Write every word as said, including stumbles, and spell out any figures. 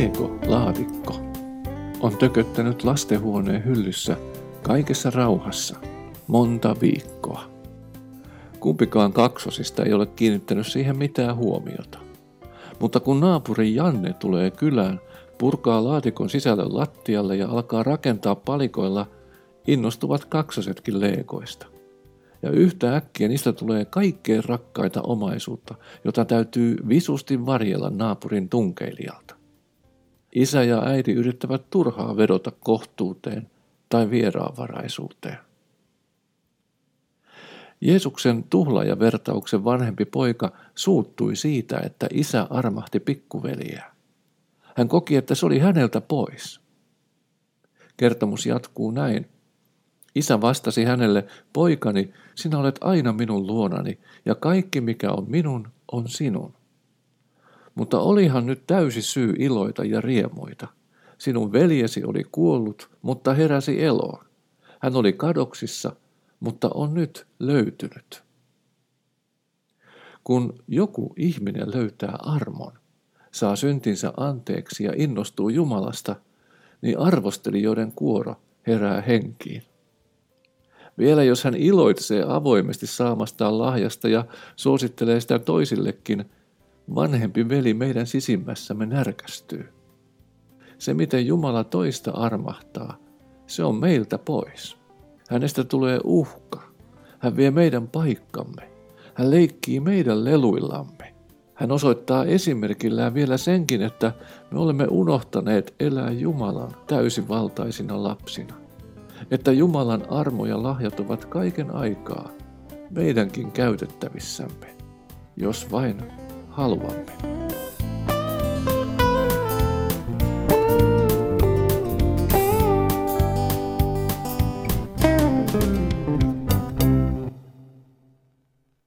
Lego-laatikko on tököttänyt lastenhuoneen hyllyssä kaikessa rauhassa monta viikkoa. Kumpikaan kaksosista ei ole kiinnittänyt siihen mitään huomiota. Mutta kun naapuri Janne tulee kylään, purkaa laatikon sisällön lattialle ja alkaa rakentaa palikoilla, innostuvat kaksosetkin Legoista. Ja yhtä äkkiä niistä tulee kaikkein rakkaita omaisuutta, jota täytyy visusti varjella naapurin tunkeilijalta. Isä ja äiti yrittävät turhaa vedota kohtuuteen tai vieraanvaraisuuteen. Jeesuksen tuhlaajavertauksen vanhempi poika suuttui siitä, että isä armahti pikkuveliä. Hän koki, että se oli häneltä pois. Kertomus jatkuu näin. Isä vastasi hänelle, poikani, sinä olet aina minun luonani, ja kaikki mikä on minun, on sinun. Mutta olihan nyt täysi syy iloita ja riemuita. Sinun veljesi oli kuollut, mutta heräsi eloon. Hän oli kadoksissa, mutta on nyt löytynyt. Kun joku ihminen löytää armon, saa syntinsä anteeksi ja innostuu Jumalasta, niin arvostelijoiden kuoro herää henkiin. Vielä jos hän iloitsee avoimesti saamastaan lahjasta ja suosittelee sitä toisillekin, vanhempi veli meidän sisimmässämme närkästyy. Se, miten Jumala toista armahtaa, se on meiltä pois. Hänestä tulee uhka. Hän vie meidän paikkamme. Hän leikkii meidän leluillamme. Hän osoittaa esimerkillään vielä senkin, että me olemme unohtaneet elää Jumalan täysivaltaisina lapsina. Että Jumalan armo ja lahjat ovat kaiken aikaa meidänkin käytettävissämme, jos vain haluamme. Thank you.